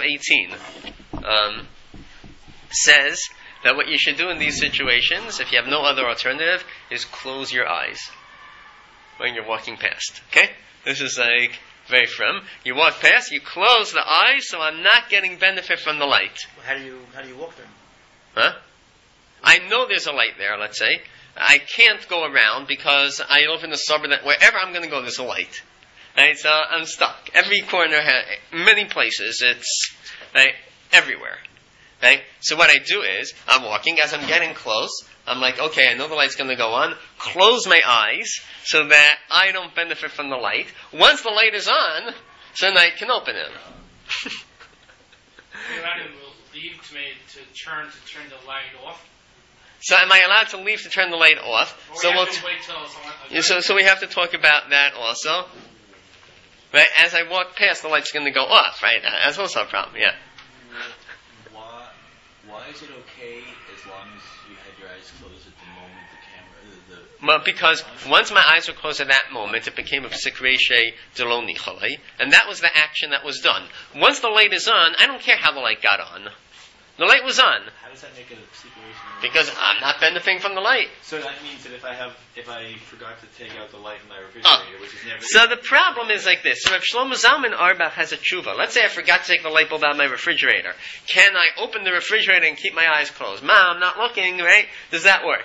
1218, says that what you should do in these situations, if you have no other alternative, is close your eyes when you're walking past. Okay? This is like very firm. You walk past, you close the eyes, so I'm not getting benefit from the light. How do you walk then? Huh? I know there's a light there, let's say. I can't go around because I live in the suburb that wherever I'm going to go, there's a light. Right, so I'm stuck. Every corner, many places, it's right, everywhere. Right? So what I do is, I'm walking, as I'm getting close, I'm like, okay, I know the light's going to go on, close my eyes so that I don't benefit from the light. Once the light is on, so then I can open it. You're allowed to leave to turn the light off? So am I allowed to leave to turn the light off? Or so we we'll have to wait till so we have to talk about that also. Right, as I walk past, the light's going to go off, right? That's also a problem, yeah. Why is it okay as long as you had your eyes closed at the moment the camera... Well, because once my eyes were closed at that moment, it became a psik reishe de lo nicholei, and that was the action that was done. Once the light is on, I don't care how the light got on. The light was on. How does that make it a situation? Because I'm not benefiting from the light. So that means that if I forgot to take out the light in my refrigerator, which is never... So the problem is like this. So if Shlomo Zalman Auerbach has a tshuva, let's say I forgot to take the light bulb out of my refrigerator. Can I open the refrigerator and keep my eyes closed? Mom, I'm not looking, right? Does that work?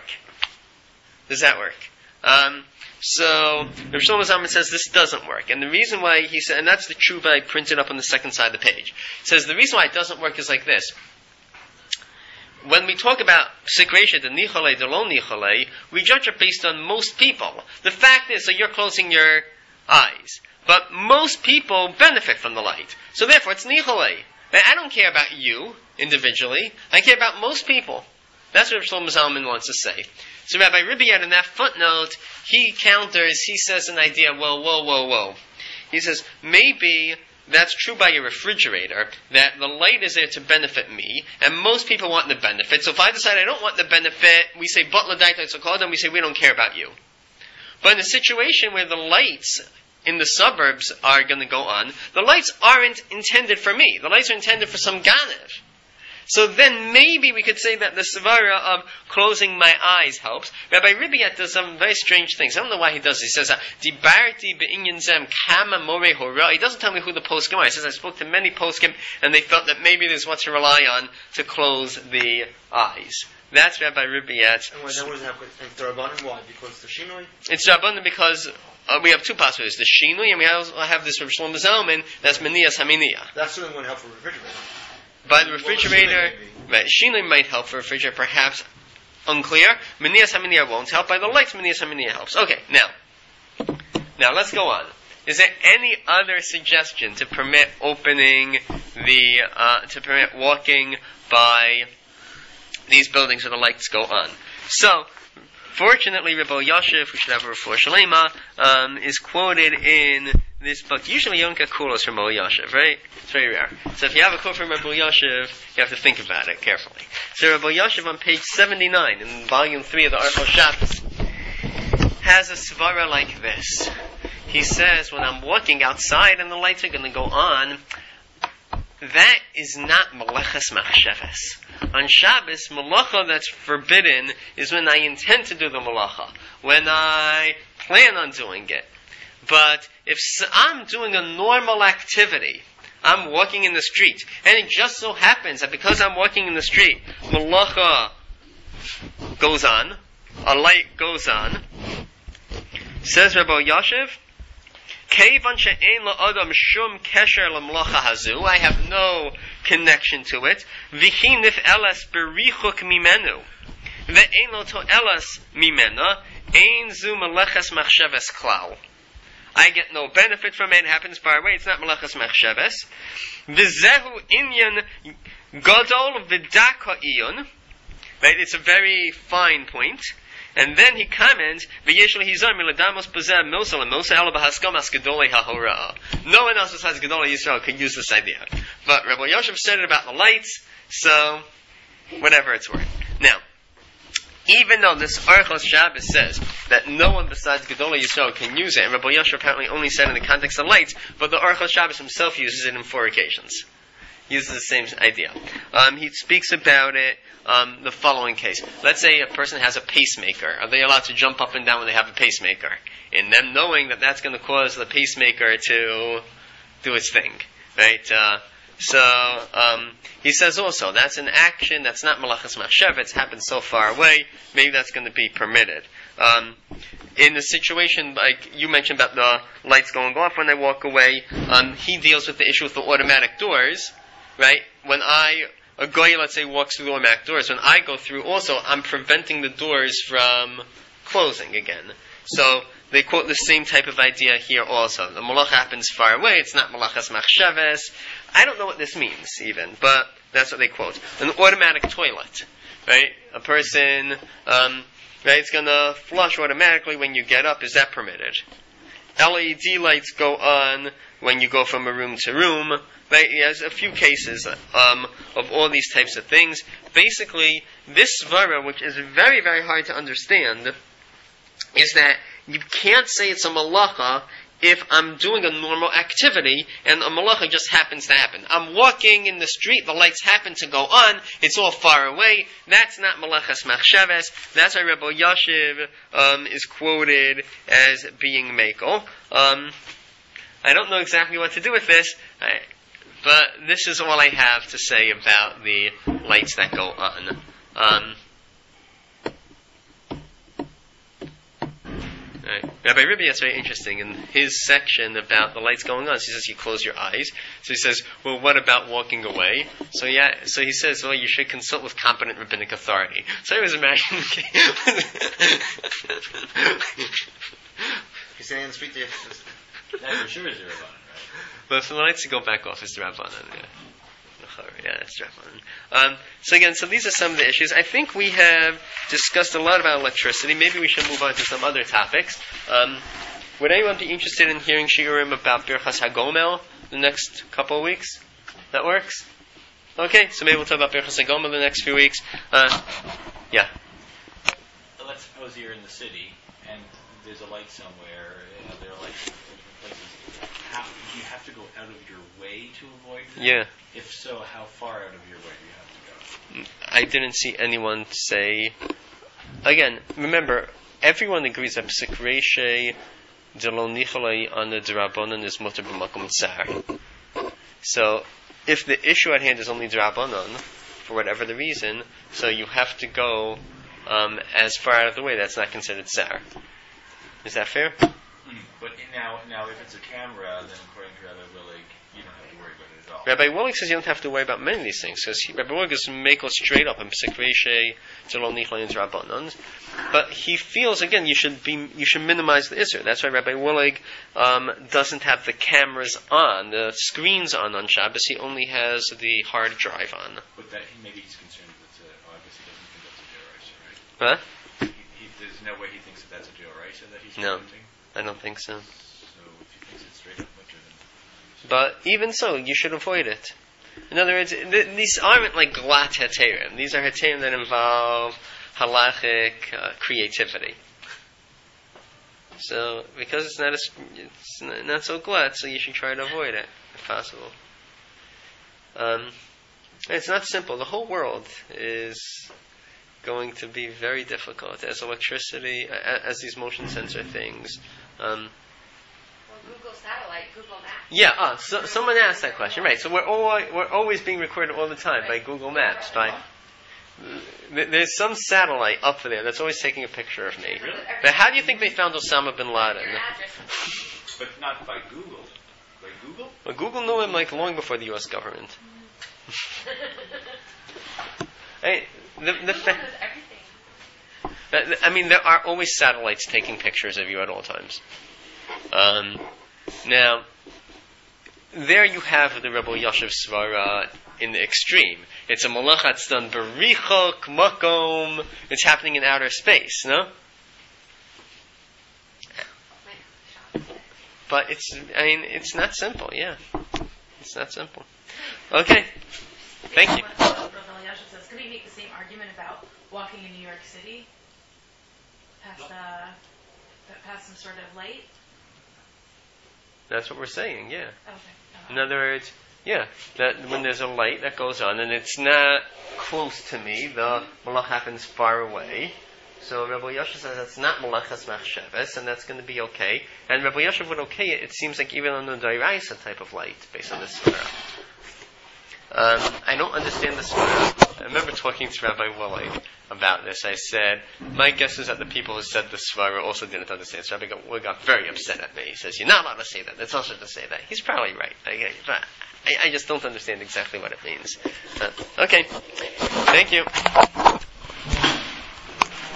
So Rav Shlomo Zalman says this doesn't work. And the reason why he said, and that's the tshuva I printed up on the second side of the page. He says the reason why it doesn't work is like this. When we talk about psik reishe de nicholei de lo nicholei, we judge it based on most people. The fact is that you're closing your eyes, but most people benefit from the light. So therefore, it's nicholei. I don't care about you individually. I care about most people. That's what Shlomo Zalman wants to say. So Rabbi Ribiyat, in that footnote, he counters. He says an idea. Whoa. He says maybe that's true by your refrigerator, that the light is there to benefit me, and most people want the benefit. So if I decide I don't want the benefit, we say, but l'daita tzokod, and we say, we don't care about you. But in a situation where the lights in the suburbs are going to go on, the lights aren't intended for me. The lights are intended for some ganev. So then maybe we could say that the svara of closing my eyes helps. Rabbi Ribiat does some very strange things. I don't know why he does this. He says, Dibarti be'inyan zem kama more hora. He doesn't tell me who the poskim are. He says, I spoke to many poskim, and they felt that maybe there's what to rely on to close the eyes. That's Rabbi Ribiat. And what does it happen? And the Rabbanim, why? Because the Shinoi? It's Rabbanim because we have two possibilities, the Shinui, and we also have this from Shlomo Zalman, that's Meniyas Haminiyah. That's certainly going to help for refrigerator. By the refrigerator, right, Shinui might help for refrigerator, perhaps unclear. Meniyas Haminiyah won't help. By the lights, Meniyas Haminiyah helps. Okay, now let's go on. Is there any other suggestion to permit opening to permit walking by these buildings where the lights go on? So, fortunately, Rebbe Yashiv, who should have a refuah shalema, is quoted in this book. Usually you don't get kulos from Rebbe Yashiv, right? It's very rare. So if you have a quote from Rebbe Yashiv, you have to think about it carefully. So Rebbe Yashiv on page 79 in volume 3 of the Archos Shabbos has a svara like this. He says, when I'm walking outside and the lights are going to go on, that is not melechas machshavas. On Shabbos, malacha that's forbidden is when I intend to do the malacha, when I plan on doing it. But if I'm doing a normal activity, I'm walking in the street, and it just so happens that because I'm walking in the street, malacha goes on, a light goes on, says Rabbi Yashiv, I have no connection to it. I get no benefit from it. It happens far away. It's not melechas machshavas. V'zehu inyan gadol v'daka iyun. Right? It's a very fine point. And then he comments, no one else besides Gedolei Yisrael could use this idea. But Rabbi Yosef said it about the lights, so whatever it's worth. Now, even though this Archos Shabbos says that no one besides Gedolei Yisrael can use it, and Rabbi Yosef apparently only said in the context of lights, but the Archos Shabbos himself uses it in 4 occasions. Uses the same idea. He speaks about it, the following case. Let's say a person has a pacemaker. Are they allowed to jump up and down when they have a pacemaker? And them knowing that that's going to cause the pacemaker to do its thing. Right? He says also, that's an action that's not malachas machshavas, it's happened so far away, maybe that's going to be permitted. In a situation like you mentioned about the lights going off when I walk away, he deals with the issue with the automatic doors. Right? When a guy, let's say, walks through the automatic doors, when I go through also, I'm preventing the doors from closing again. So, they quote the same type of idea here also. The malacha happens far away, it's not malachas machshavas. I don't know what this means, even, but that's what they quote. An automatic toilet, right? A person, right, it's gonna flush automatically when you get up, is that permitted? LED lights go on when you go from a room to room. Right? He has a few cases of all these types of things. Basically, this svara, which is very, very hard to understand, is that you can't say it's a malacha if I'm doing a normal activity and a malacha just happens to happen. I'm walking in the street, the lights happen to go on, it's all far away. That's not malachas machshavas. That's why Rebbe Yashiv is quoted as being mekel. I don't know exactly what to do with this, but this is all I have to say about the lights that go on. Right. Rabbi Ribiat is very interesting in his section about the lights going on. So he says you close your eyes. So he says, well, what about walking away? So he says, well, you should consult with competent rabbinic authority. So I was imagining. You're saying on the street there. That for sure is your Rabbanan, right? But for the lights to go back off is the Rabbanan, yeah. Yeah, that's Rabbanan. So these are some of the issues. I think we have discussed a lot about electricity. Maybe we should move on to some other topics. Would anyone be interested in hearing shiurim about Birchas HaGomel the next couple of weeks? That works? Okay, so maybe we'll talk about Birchas HaGomel the next few weeks. Yeah. Let's suppose you're in the city and there's a light somewhere. There are lights in different places. Do you have to go out of your way to avoid them? Yeah. If so, how far out of your way do you have to go? I didn't see anyone say. Again, remember, everyone agrees that Psik Reishe Delon Nicholai on the Drabonon is Mutter B'Makom Tsar. So, if the issue at hand is only Drabonon, for whatever the reason, so you have to go as far out of the way. That's not considered Tsar. Is that fair? But now, if it's a camera, then according to Rabbi Willig, you don't have to worry about it at all. Rabbi Willig says you don't have to worry about many of these things, because Rabbi Willig is Meko straight up in Psik Reishe Delon Nicholai and Drabonon. But he feels, again, you should minimize the Isser. That's why Rabbi Willig doesn't have the cameras on, the screens on Shabbos. He only has the hard drive on. But maybe he's concerned that I guess he doesn't think that's a Deoraisa, right? Huh? There's no way he thinks that that's a Deoraisa that he's No. presenting? I don't think so. So if he thinks it's straight up mutter, then... But even so, you should avoid it. In other words, these aren't like glat heterim. These are heterim that involve halachic creativity. So, because it's not so glat, so you should try to avoid it, if possible. It's not simple. The whole world is going to be very difficult as electricity, as these motion sensor things. Well, Google Satellite, Google Maps. Yeah, so someone asked that question, right? So we're always being recorded all the time by Google Maps. There's some satellite up there that's always taking a picture of me. Really? But how do you think they found Osama bin Laden? Your address. But not by Google. By Google? Well, Google knew him like long before the U.S. government. Hey, Google knows everything. I mean, there are always satellites taking pictures of you at all times. Now, there you have the Rebbe Yashiv Svara in the extreme. It's a malach that's done berichok, makom. It's happening in outer space, no? But it's not simple, yeah. It's not simple. Okay. Thank you. Rabbi Yashiv says, could we make the same argument about walking in New York City past some sort of light? That's what we're saying, yeah. Okay. In other words, yeah, that when there's a light that goes on and it's not close to me, the malach happens far away. So Rabbi Yashiv says that's not malachas machshavas, and that's going to be okay. And Rabbi Yashiv would okay it seems like even on the Dairaisa type of light, based on this svara. I don't understand the svara. I remember talking to Rabbi Willig about this. I said, my guess is that the people who said the svara also didn't understand. So Rabbi Willig got very upset at me. He says, you're not allowed to say that. It's also to say that. He's probably right. But I just don't understand exactly what it means. Okay. Thank you.